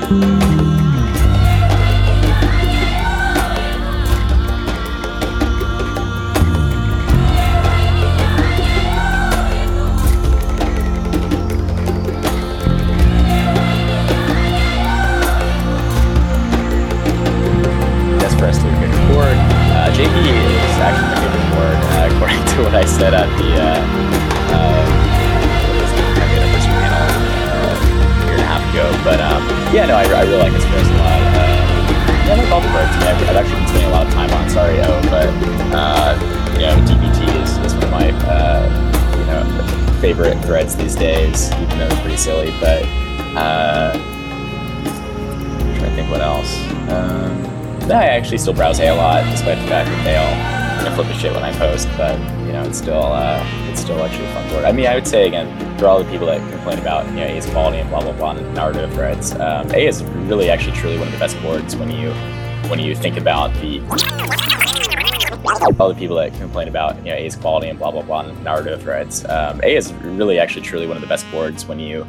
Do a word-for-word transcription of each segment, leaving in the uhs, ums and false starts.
J P is actually my favorite board, uh, according to what I said at the uh, uh, what is it, kind of anniversary panel uh, a year and a half ago. But um, yeah, no, I, I really like Express a lot. Uh, yeah, I like all the boards. I mean, I've, I've actually been spending a lot of time on Sorry O, but uh, you know, D B T is, is one of my uh, you know favorite threads these days, even though it's pretty silly. But uh, I'm trying to think what else. Um, No, I actually still browse A a lot, despite the fact that they all you know, flip a shit when I post. But you know, it's still uh, it's still actually a fun board. I mean, I would say again, for all the people that complain about you know A's quality and blah blah blah and Naruto threads, um, A is really actually truly one of the best boards when you when you think about the all the people that complain about you know A's quality and blah blah blah and Naruto threads. Um, A is really actually truly one of the best boards when you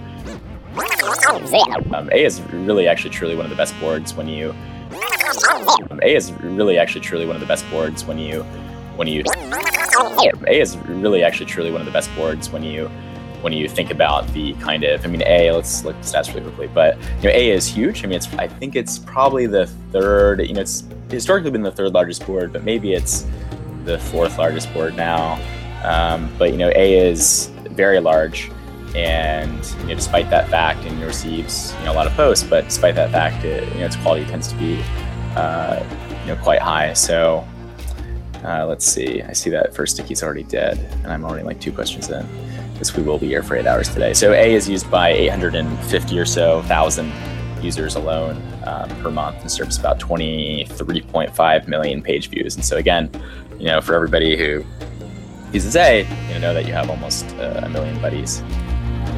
um, A is really actually truly one of the best boards when you Um, A is really actually truly one of the best boards when you when you A is really actually truly one of the best boards when you when you think about the kind of I mean A let's look at the stats really quickly, but you know A is huge. I mean it's I think it's probably the third, you know it's historically been the third largest board, but maybe it's the fourth largest board now. Um, but you know A is very large, and you know despite that fact, and it receives you know a lot of posts, but despite that fact, it, you know its quality tends to be Uh, you know, quite high. So uh, let's see. I see that first sticky's already dead, and I'm already like two questions in. This we will be here for eight hours today. So A is used by eight hundred fifty or so thousand users alone uh, per month, and serves about twenty-three point five million page views. And so again, you know, for everybody who uses A, you know that you have almost uh, a million buddies